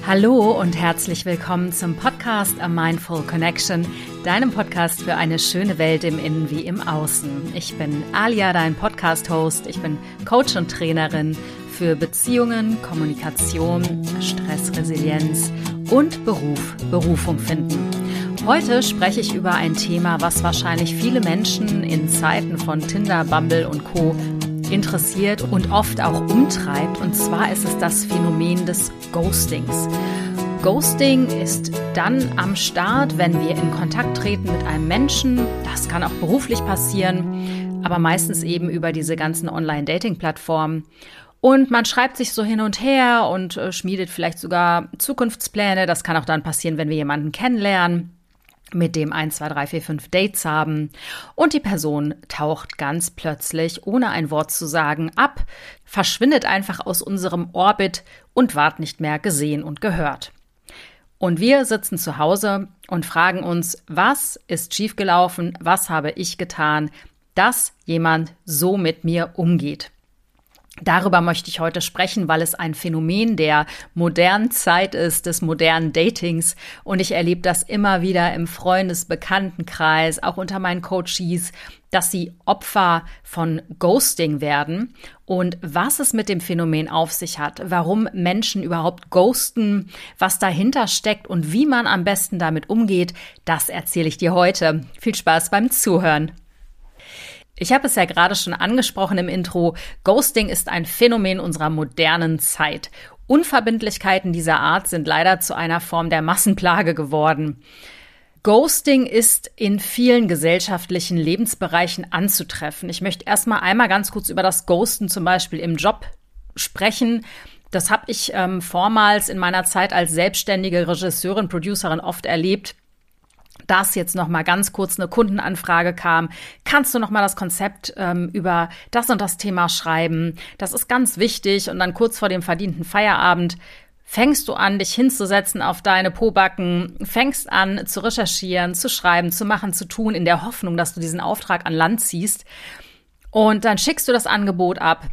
Hallo und herzlich willkommen zum Podcast A Mindful Connection, deinem Podcast für eine schöne Welt im Innen wie im Außen. Ich bin Alia, dein Podcast-Host. Ich bin Coach und Trainerin für Beziehungen, Kommunikation, Stressresilienz und Berufung finden. Heute spreche ich über ein Thema, was wahrscheinlich viele Menschen in Zeiten von Tinder, Bumble und Co. interessiert und oft auch umtreibt. Und zwar ist es das Phänomen des Ghostings. Ghosting ist dann am Start, wenn wir in Kontakt treten mit einem Menschen. Das kann auch beruflich passieren, aber meistens eben über diese ganzen Online-Dating-Plattformen. Und man schreibt sich so hin und her und schmiedet vielleicht sogar Zukunftspläne. Das kann auch dann passieren, wenn wir jemanden kennenlernen, mit dem 1, 2, 3, 4, 5 Dates haben und die Person taucht ganz plötzlich, ohne ein Wort zu sagen, ab, verschwindet einfach aus unserem Orbit und ward nicht mehr gesehen und gehört. Und wir sitzen zu Hause und fragen uns, was ist schiefgelaufen, was habe ich getan, dass jemand so mit mir umgeht. Darüber möchte ich heute sprechen, weil es ein Phänomen der modernen Zeit ist, des modernen Datings. Und ich erlebe das immer wieder im Freundes-Bekanntenkreis, auch unter meinen Coaches, dass sie Opfer von Ghosting werden. Und was es mit dem Phänomen auf sich hat, warum Menschen überhaupt ghosten, was dahinter steckt und wie man am besten damit umgeht, das erzähle ich dir heute. Viel Spaß beim Zuhören. Ich habe es ja gerade schon angesprochen im Intro. Ghosting ist ein Phänomen unserer modernen Zeit. Unverbindlichkeiten dieser Art sind leider zu einer Form der Massenplage geworden. Ghosting ist in vielen gesellschaftlichen Lebensbereichen anzutreffen. Ich möchte einmal ganz kurz über das Ghosten zum Beispiel im Job sprechen. Das habe ich vormals in meiner Zeit als selbstständige Regisseurin, Producerin oft erlebt, dass jetzt noch mal ganz kurz eine Kundenanfrage kam. Kannst du noch mal das Konzept über das und das Thema schreiben? Das ist ganz wichtig. Und dann kurz vor dem verdienten Feierabend fängst du an, dich hinzusetzen auf deine Pobacken, fängst an zu recherchieren, zu schreiben, zu machen, zu tun, in der Hoffnung, dass du diesen Auftrag an Land ziehst. Und dann schickst du das Angebot ab,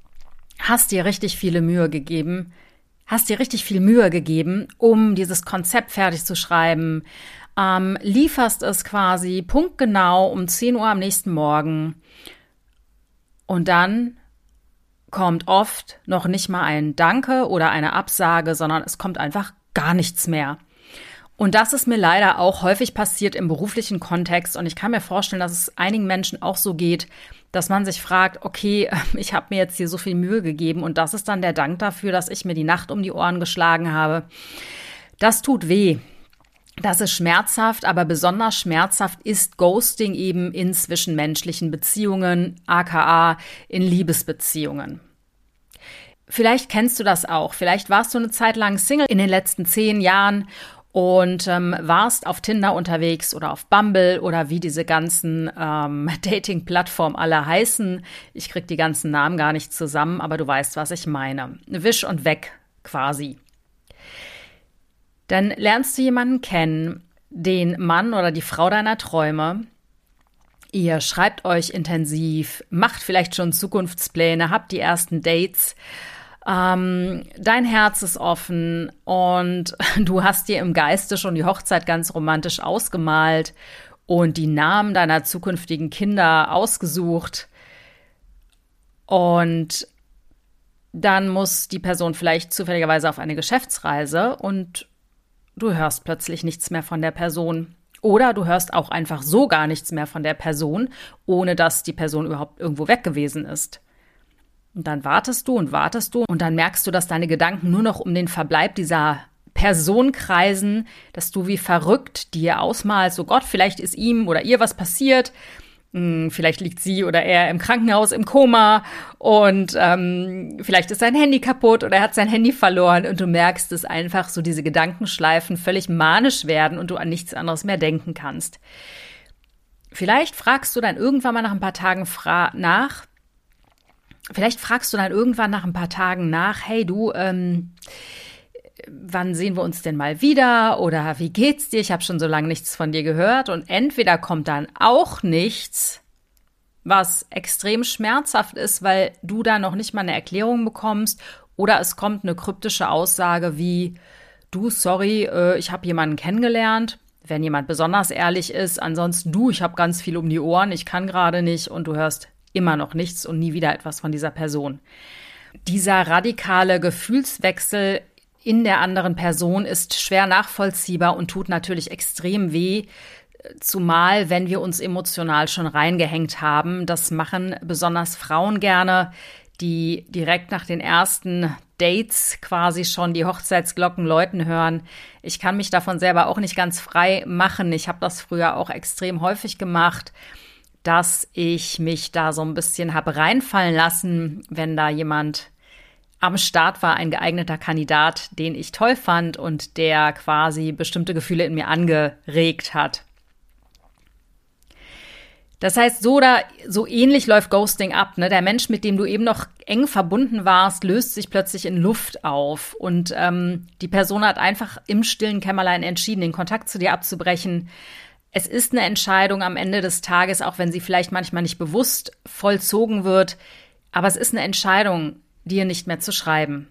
hast dir richtig viel Mühe gegeben, um dieses Konzept fertig zu schreiben, lieferst es quasi punktgenau um 10 Uhr am nächsten Morgen und dann kommt oft noch nicht mal ein Danke oder eine Absage, sondern es kommt einfach gar nichts mehr. Und das ist mir leider auch häufig passiert im beruflichen Kontext und ich kann mir vorstellen, dass es einigen Menschen auch so geht, dass man sich fragt, okay, ich habe mir jetzt hier so viel Mühe gegeben und das ist dann der Dank dafür, dass ich mir die Nacht um die Ohren geschlagen habe. Das tut weh. Das ist schmerzhaft, aber besonders schmerzhaft ist Ghosting eben in zwischenmenschlichen Beziehungen, aka in Liebesbeziehungen. Vielleicht kennst du das auch. Vielleicht warst du eine Zeit lang Single in den letzten 10 Jahren und warst auf Tinder unterwegs oder auf Bumble oder wie diese ganzen Dating-Plattformen alle heißen. Ich krieg die ganzen Namen gar nicht zusammen, aber du weißt, was ich meine. Wisch und weg quasi. Dann lernst du jemanden kennen, den Mann oder die Frau deiner Träume. Ihr schreibt euch intensiv, macht vielleicht schon Zukunftspläne, habt die ersten Dates. Dein Herz ist offen und du hast dir im Geiste schon die Hochzeit ganz romantisch ausgemalt und die Namen deiner zukünftigen Kinder ausgesucht. Und dann muss die Person vielleicht zufälligerweise auf eine Geschäftsreise und du hörst plötzlich nichts mehr von der Person. Oder du hörst auch einfach so gar nichts mehr von der Person, ohne dass die Person überhaupt irgendwo weg gewesen ist. Und dann wartest du und dann merkst du, dass deine Gedanken nur noch um den Verbleib dieser Person kreisen, dass du wie verrückt dir ausmalst, oh Gott, vielleicht ist ihm oder ihr was passiert. Vielleicht liegt sie oder er im Krankenhaus im Koma und vielleicht ist sein Handy kaputt oder er hat sein Handy verloren und du merkst, dass einfach so diese Gedankenschleifen völlig manisch werden und du an nichts anderes mehr denken kannst. Vielleicht fragst du dann irgendwann mal nach ein paar Tagen nach, hey du, wann sehen wir uns denn mal wieder oder wie geht's dir? Ich habe schon so lange nichts von dir gehört und entweder kommt dann auch nichts, was extrem schmerzhaft ist, weil du da noch nicht mal eine Erklärung bekommst oder es kommt eine kryptische Aussage wie, du, sorry, ich habe jemanden kennengelernt, wenn jemand besonders ehrlich ist, ansonsten du, ich habe ganz viel um die Ohren, ich kann gerade nicht und du hörst immer noch nichts und nie wieder etwas von dieser Person. Dieser radikale Gefühlswechsel in der anderen Person ist schwer nachvollziehbar und tut natürlich extrem weh, zumal wenn wir uns emotional schon reingehängt haben. Das machen besonders Frauen gerne, die direkt nach den ersten Dates quasi schon die Hochzeitsglocken läuten hören. Ich kann mich davon selber auch nicht ganz frei machen. Ich habe das früher auch extrem häufig gemacht, dass ich mich da so ein bisschen habe reinfallen lassen, wenn da jemand am Start war, ein geeigneter Kandidat, den ich toll fand und der quasi bestimmte Gefühle in mir angeregt hat. Das heißt, so oder so ähnlich läuft Ghosting ab, ne? Der Mensch, mit dem du eben noch eng verbunden warst, löst sich plötzlich in Luft auf. Und die Person hat einfach im stillen Kämmerlein entschieden, den Kontakt zu dir abzubrechen. Es ist eine Entscheidung am Ende des Tages, auch wenn sie vielleicht manchmal nicht bewusst vollzogen wird. Aber es ist eine Entscheidung, dir nicht mehr zu schreiben.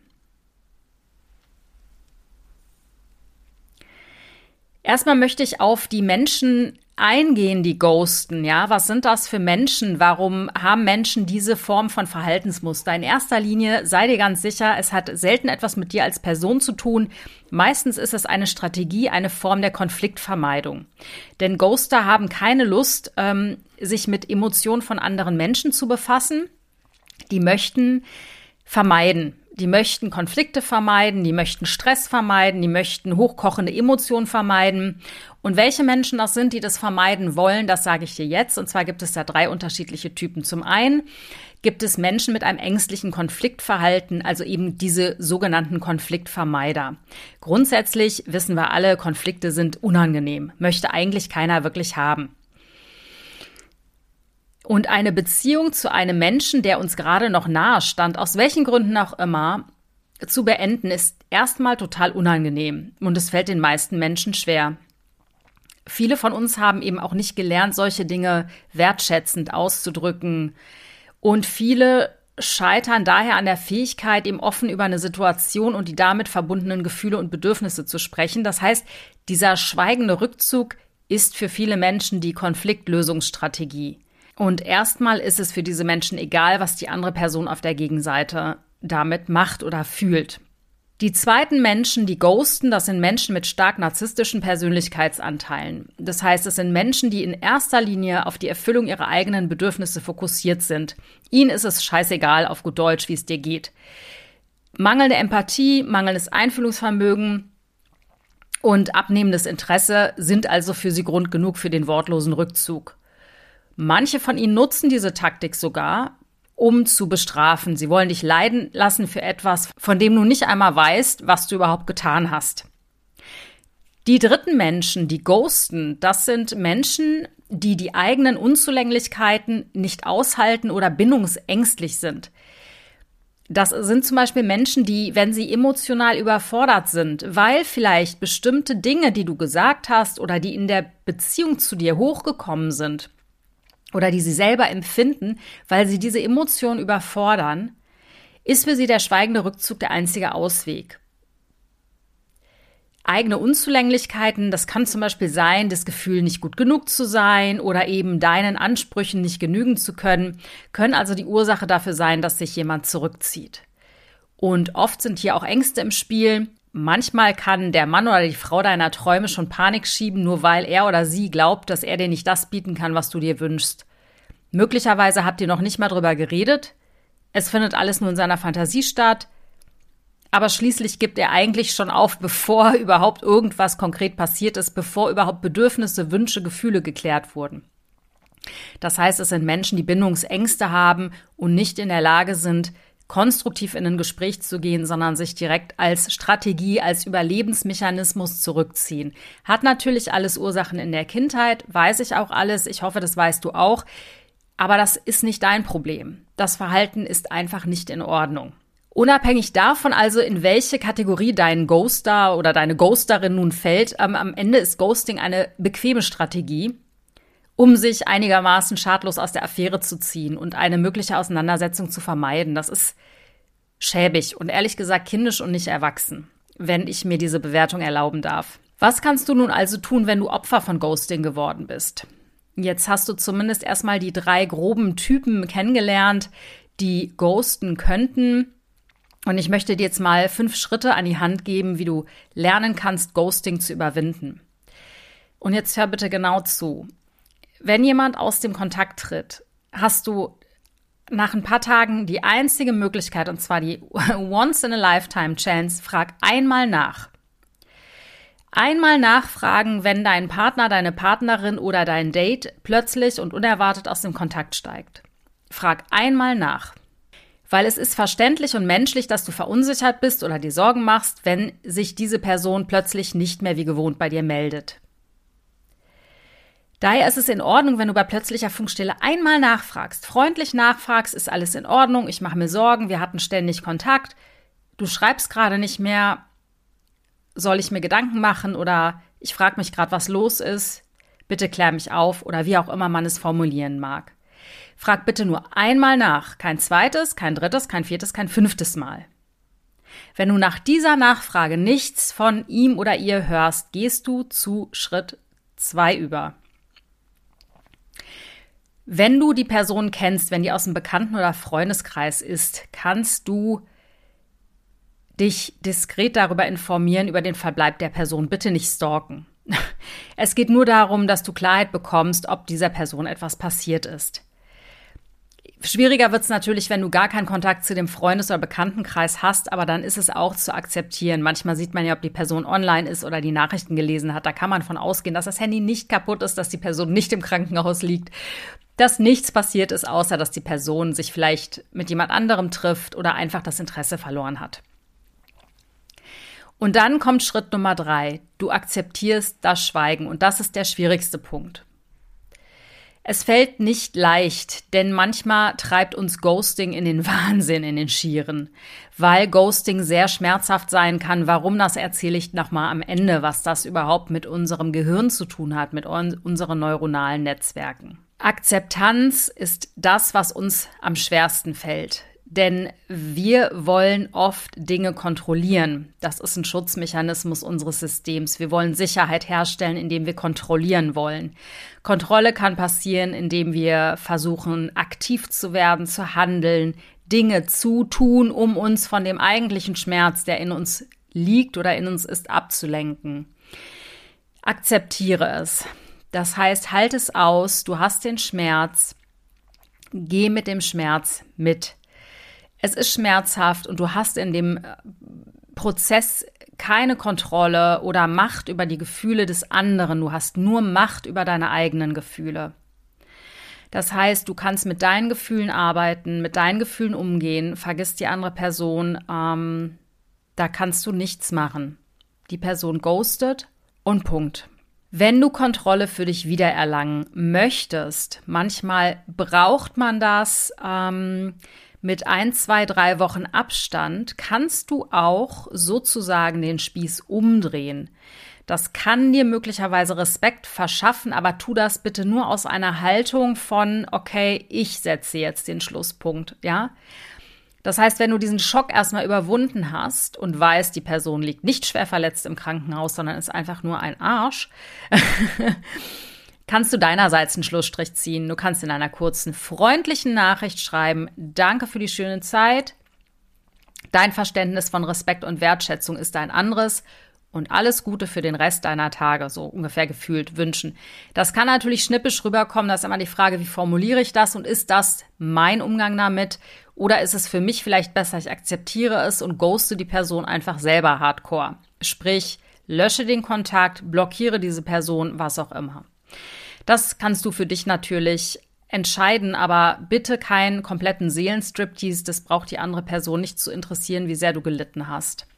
Erstmal möchte ich auf die Menschen eingehen, die ghosten, ja? Was sind das für Menschen? Warum haben Menschen diese Form von Verhaltensmuster? In erster Linie sei dir ganz sicher, es hat selten etwas mit dir als Person zu tun. Meistens ist es eine Strategie, eine Form der Konfliktvermeidung. Denn Ghoster haben keine Lust, sich mit Emotionen von anderen Menschen zu befassen. Die möchten vermeiden. Die möchten Konflikte vermeiden, die möchten Stress vermeiden, die möchten hochkochende Emotionen vermeiden. Und welche Menschen das sind, die das vermeiden wollen, das sage ich dir jetzt. Und zwar gibt es da 3 unterschiedliche Typen. Zum einen gibt es Menschen mit einem ängstlichen Konfliktverhalten, also eben diese sogenannten Konfliktvermeider. Grundsätzlich wissen wir alle, Konflikte sind unangenehm, möchte eigentlich keiner wirklich haben. Und eine Beziehung zu einem Menschen, der uns gerade noch nahe stand, aus welchen Gründen auch immer, zu beenden, ist erstmal total unangenehm. Und es fällt den meisten Menschen schwer. Viele von uns haben eben auch nicht gelernt, solche Dinge wertschätzend auszudrücken. Und viele scheitern daher an der Fähigkeit, eben offen über eine Situation und die damit verbundenen Gefühle und Bedürfnisse zu sprechen. Das heißt, dieser schweigende Rückzug ist für viele Menschen die Konfliktlösungsstrategie. Und erstmal ist es für diese Menschen egal, was die andere Person auf der Gegenseite damit macht oder fühlt. Die zweiten Menschen, die ghosten, das sind Menschen mit stark narzisstischen Persönlichkeitsanteilen. Das heißt, es sind Menschen, die in erster Linie auf die Erfüllung ihrer eigenen Bedürfnisse fokussiert sind. Ihnen ist es scheißegal, auf gut Deutsch, wie es dir geht. Mangelnde Empathie, mangelndes Einfühlungsvermögen und abnehmendes Interesse sind also für sie Grund genug für den wortlosen Rückzug. Manche von ihnen nutzen diese Taktik sogar, um zu bestrafen. Sie wollen dich leiden lassen für etwas, von dem du nicht einmal weißt, was du überhaupt getan hast. Die dritten Menschen, die ghosten, das sind Menschen, die die eigenen Unzulänglichkeiten nicht aushalten oder bindungsängstlich sind. Das sind zum Beispiel Menschen, die, wenn sie emotional überfordert sind, weil vielleicht bestimmte Dinge, die du gesagt hast oder die in der Beziehung zu dir hochgekommen sind, oder die sie selber empfinden, weil sie diese Emotionen überfordern, ist für sie der schweigende Rückzug der einzige Ausweg. Eigene Unzulänglichkeiten, das kann zum Beispiel sein, das Gefühl, nicht gut genug zu sein oder eben deinen Ansprüchen nicht genügen zu können also die Ursache dafür sein, dass sich jemand zurückzieht. Und oft sind hier auch Ängste im Spiel. Manchmal kann der Mann oder die Frau deiner Träume schon Panik schieben, nur weil er oder sie glaubt, dass er dir nicht das bieten kann, was du dir wünschst. Möglicherweise habt ihr noch nicht mal drüber geredet. Es findet alles nur in seiner Fantasie statt. Aber schließlich gibt er eigentlich schon auf, bevor überhaupt irgendwas konkret passiert ist, bevor überhaupt Bedürfnisse, Wünsche, Gefühle geklärt wurden. Das heißt, es sind Menschen, die Bindungsängste haben und nicht in der Lage sind, konstruktiv in ein Gespräch zu gehen, sondern sich direkt als Strategie, als Überlebensmechanismus zurückziehen. Hat natürlich alles Ursachen in der Kindheit, weiß ich auch alles. Ich hoffe, das weißt du auch. Aber das ist nicht dein Problem. Das Verhalten ist einfach nicht in Ordnung. Unabhängig davon also, in welche Kategorie dein Ghoster oder deine Ghosterin nun fällt, am Ende ist Ghosting eine bequeme Strategie, um sich einigermaßen schadlos aus der Affäre zu ziehen und eine mögliche Auseinandersetzung zu vermeiden. Das ist schäbig und ehrlich gesagt kindisch und nicht erwachsen. wenn ich mir diese Bewertung erlauben darf. Was kannst du nun also tun, wenn du Opfer von Ghosting geworden bist? Jetzt hast du zumindest erstmal die 3 groben Typen kennengelernt, die ghosten könnten. Und ich möchte dir jetzt mal 5 Schritte an die Hand geben, wie du lernen kannst, Ghosting zu überwinden. Und jetzt hör bitte genau zu. Wenn jemand aus dem Kontakt tritt, hast du nach ein paar Tagen die einzige Möglichkeit, und zwar die Once-in-a-Lifetime-Chance, frag einmal nach. Einmal nachfragen, wenn dein Partner, deine Partnerin oder dein Date plötzlich und unerwartet aus dem Kontakt steigt. Frag einmal nach. Weil es ist verständlich und menschlich, dass du verunsichert bist oder dir Sorgen machst, wenn sich diese Person plötzlich nicht mehr wie gewohnt bei dir meldet. Daher ist es in Ordnung, wenn du bei plötzlicher Funkstille einmal nachfragst. Freundlich nachfragst, ist alles in Ordnung, ich mache mir Sorgen, wir hatten ständig Kontakt, du schreibst gerade nicht mehr, soll ich mir Gedanken machen oder ich frage mich gerade, was los ist, bitte klär mich auf oder wie auch immer man es formulieren mag. Frag bitte nur einmal nach, kein zweites, kein drittes, kein viertes, kein 5. Mal. Wenn du nach dieser Nachfrage nichts von ihm oder ihr hörst, gehst du zu Schritt 2 über. Wenn du die Person kennst, wenn die aus dem Bekannten- oder Freundeskreis ist, kannst du dich diskret darüber informieren, über den Verbleib der Person. Bitte nicht stalken. Es geht nur darum, dass du Klarheit bekommst, ob dieser Person etwas passiert ist. Schwieriger wird es natürlich, wenn du gar keinen Kontakt zu dem Freundes- oder Bekanntenkreis hast, aber dann ist es auch zu akzeptieren. Manchmal sieht man ja, ob die Person online ist oder die Nachrichten gelesen hat. Da kann man von ausgehen, dass das Handy nicht kaputt ist, dass die Person nicht im Krankenhaus liegt, dass nichts passiert ist, außer dass die Person sich vielleicht mit jemand anderem trifft oder einfach das Interesse verloren hat. Und dann kommt Schritt Nummer 3. Du akzeptierst das Schweigen und das ist der schwierigste Punkt. Es fällt nicht leicht, denn manchmal treibt uns Ghosting in den Wahnsinn, in den Schieren, weil Ghosting sehr schmerzhaft sein kann. Warum, das erzähle ich nochmal am Ende, was das überhaupt mit unserem Gehirn zu tun hat, mit unseren neuronalen Netzwerken. Akzeptanz ist das, was uns am schwersten fällt. Denn wir wollen oft Dinge kontrollieren. Das ist ein Schutzmechanismus unseres Systems. Wir wollen Sicherheit herstellen, indem wir kontrollieren wollen. Kontrolle kann passieren, indem wir versuchen, aktiv zu werden, zu handeln, Dinge zu tun, um uns von dem eigentlichen Schmerz, der in uns liegt oder in uns ist, abzulenken. Akzeptiere es. Das heißt, halt es aus, du hast den Schmerz, geh mit dem Schmerz mit. Es ist schmerzhaft und du hast in dem Prozess keine Kontrolle oder Macht über die Gefühle des anderen. Du hast nur Macht über deine eigenen Gefühle. Das heißt, du kannst mit deinen Gefühlen arbeiten, mit deinen Gefühlen umgehen, vergiss die andere Person, da kannst du nichts machen. Die Person ghostet und Punkt. Wenn du Kontrolle für dich wiedererlangen möchtest, manchmal braucht man das, mit 1, 2, 3 Wochen Abstand kannst du auch sozusagen den Spieß umdrehen. Das kann dir möglicherweise Respekt verschaffen, aber tu das bitte nur aus einer Haltung von, okay, ich setze jetzt den Schlusspunkt, ja? Das heißt, wenn du diesen Schock erstmal überwunden hast und weißt, die Person liegt nicht schwer verletzt im Krankenhaus, sondern ist einfach nur ein Arsch, kannst du deinerseits einen Schlussstrich ziehen. Du kannst in einer kurzen, freundlichen Nachricht schreiben, danke für die schöne Zeit, dein Verständnis von Respekt und Wertschätzung ist ein anderes und alles Gute für den Rest deiner Tage, so ungefähr gefühlt wünschen. Das kann natürlich schnippisch rüberkommen, da ist immer die Frage, wie formuliere ich das und ist das mein Umgang damit oder ist es für mich vielleicht besser, ich akzeptiere es und ghoste die Person einfach selber hardcore. Sprich, lösche den Kontakt, blockiere diese Person, was auch immer. Das kannst du für dich natürlich entscheiden, aber bitte keinen kompletten Seelenstriptease. Das braucht die andere Person nicht zu interessieren, wie sehr du gelitten hast.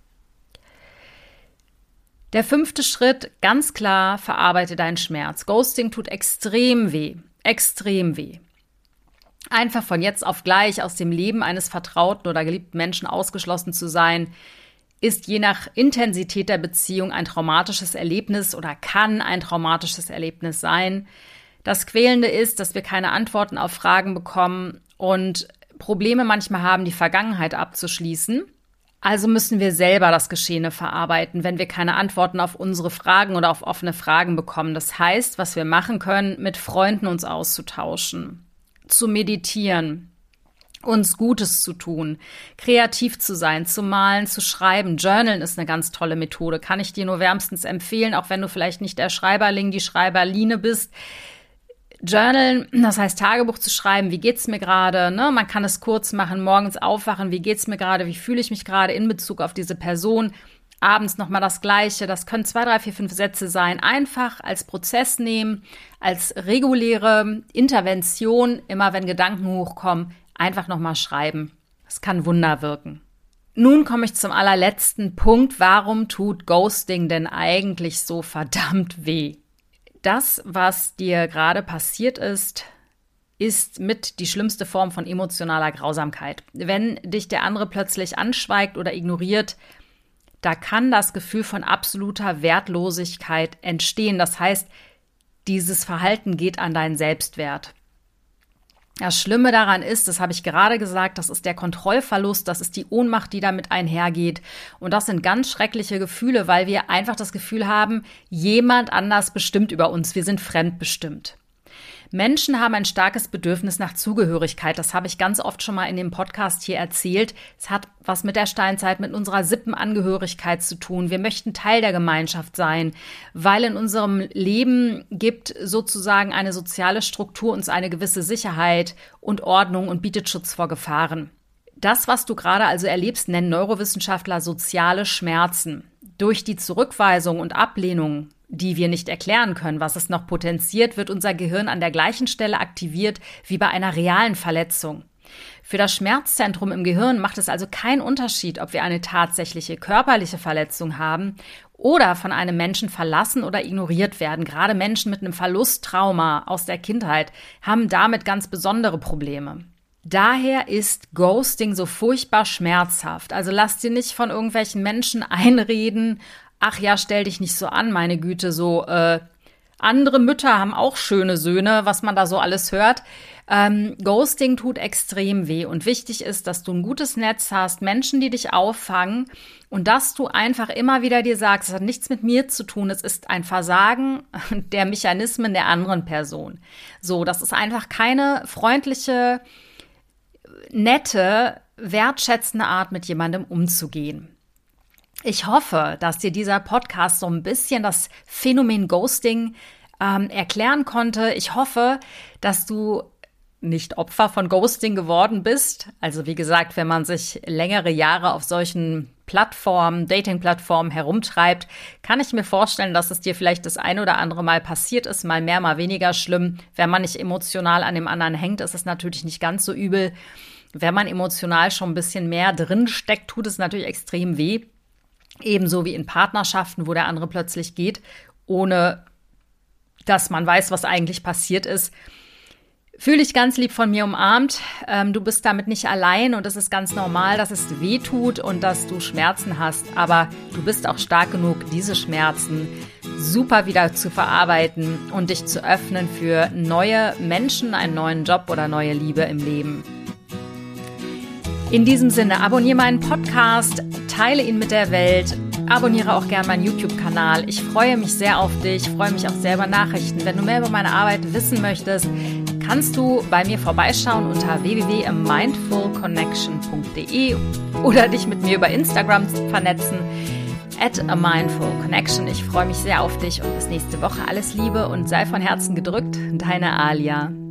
Der 5. Schritt, ganz klar, verarbeite deinen Schmerz. Ghosting tut extrem weh, extrem weh. Einfach von jetzt auf gleich aus dem Leben eines vertrauten oder geliebten Menschen ausgeschlossen zu sein, ist je nach Intensität der Beziehung ein traumatisches Erlebnis oder kann ein traumatisches Erlebnis sein. Das Quälende ist, dass wir keine Antworten auf Fragen bekommen und Probleme manchmal haben, die Vergangenheit abzuschließen. Also müssen wir selber das Geschehene verarbeiten, wenn wir keine Antworten auf unsere Fragen oder auf offene Fragen bekommen. Das heißt, was wir machen können, mit Freunden uns auszutauschen, zu meditieren, uns Gutes zu tun, kreativ zu sein, zu malen, zu schreiben. Journalen ist eine ganz tolle Methode, kann ich dir nur wärmstens empfehlen, auch wenn du vielleicht nicht der Schreiberling, die Schreiberline bist. Journalen, das heißt Tagebuch zu schreiben, wie geht's mir gerade, ne? Man kann es kurz machen, morgens aufwachen, wie geht's mir gerade, wie fühle ich mich gerade in Bezug auf diese Person, abends nochmal das Gleiche, das können 2, 3, 4, 5 Sätze sein, einfach als Prozess nehmen, als reguläre Intervention, immer wenn Gedanken hochkommen, einfach nochmal schreiben. Das kann Wunder wirken. Nun komme ich zum allerletzten Punkt, warum tut Ghosting denn eigentlich so verdammt weh? Das, was dir gerade passiert ist mit die schlimmste Form von emotionaler Grausamkeit. Wenn dich der andere plötzlich anschweigt oder ignoriert, da kann das Gefühl von absoluter Wertlosigkeit entstehen. Das heißt, dieses Verhalten geht an deinen Selbstwert. Das Schlimme daran ist, das habe ich gerade gesagt, das ist der Kontrollverlust, das ist die Ohnmacht, die damit einhergeht. Und das sind ganz schreckliche Gefühle, weil wir einfach das Gefühl haben, jemand anders bestimmt über uns, wir sind fremdbestimmt. Menschen haben ein starkes Bedürfnis nach Zugehörigkeit. Das habe ich ganz oft schon mal in dem Podcast hier erzählt. Es hat was mit der Steinzeit, mit unserer Sippenangehörigkeit zu tun. Wir möchten Teil der Gemeinschaft sein, weil in unserem Leben gibt sozusagen eine soziale Struktur uns eine gewisse Sicherheit und Ordnung und bietet Schutz vor Gefahren. Das, was du gerade also erlebst, nennen Neurowissenschaftler soziale Schmerzen. Durch die Zurückweisung und Ablehnung, die wir nicht erklären können, was es noch potenziert, wird unser Gehirn an der gleichen Stelle aktiviert wie bei einer realen Verletzung. Für das Schmerzzentrum im Gehirn macht es also keinen Unterschied, ob wir eine tatsächliche körperliche Verletzung haben oder von einem Menschen verlassen oder ignoriert werden. Gerade Menschen mit einem Verlusttrauma aus der Kindheit haben damit ganz besondere Probleme. Daher ist Ghosting so furchtbar schmerzhaft. Also lass dir nicht von irgendwelchen Menschen einreden, ach ja, stell dich nicht so an, meine Güte, so andere Mütter haben auch schöne Söhne, was man da so alles hört. Ghosting tut extrem weh und wichtig ist, dass du ein gutes Netz hast, Menschen, die dich auffangen und dass du einfach immer wieder dir sagst, es hat nichts mit mir zu tun, es ist ein Versagen der Mechanismen der anderen Person. So, das ist einfach keine freundliche, nette, wertschätzende Art, mit jemandem umzugehen. Ich hoffe, dass dir dieser Podcast so ein bisschen das Phänomen Ghosting erklären konnte. Ich hoffe, dass du nicht Opfer von Ghosting geworden bist. Also wie gesagt, wenn man sich längere Jahre auf solchen Plattformen, Dating-Plattformen herumtreibt, kann ich mir vorstellen, dass es dir vielleicht das ein oder andere Mal passiert ist, mal mehr, mal weniger schlimm. Wenn man nicht emotional an dem anderen hängt, ist es natürlich nicht ganz so übel. Wenn man emotional schon ein bisschen mehr drin steckt, tut es natürlich extrem weh. Ebenso wie in Partnerschaften, wo der andere plötzlich geht, ohne dass man weiß, was eigentlich passiert ist. Fühl dich ganz lieb von mir umarmt. Du bist damit nicht allein und es ist ganz normal, dass es weh tut und dass du Schmerzen hast. Aber du bist auch stark genug, diese Schmerzen super wieder zu verarbeiten und dich zu öffnen für neue Menschen, einen neuen Job oder neue Liebe im Leben. In diesem Sinne, abonniere meinen Podcast, teile ihn mit der Welt, abonniere auch gerne meinen YouTube-Kanal. Ich freue mich sehr auf dich, freue mich auch sehr über Nachrichten. Wenn du mehr über meine Arbeit wissen möchtest, kannst du bei mir vorbeischauen unter www.amindfulconnection.de oder dich mit mir über Instagram vernetzen, @amindfulconnection. Ich freue mich sehr auf dich und bis nächste Woche. Alles Liebe und sei von Herzen gedrückt, deine Alia.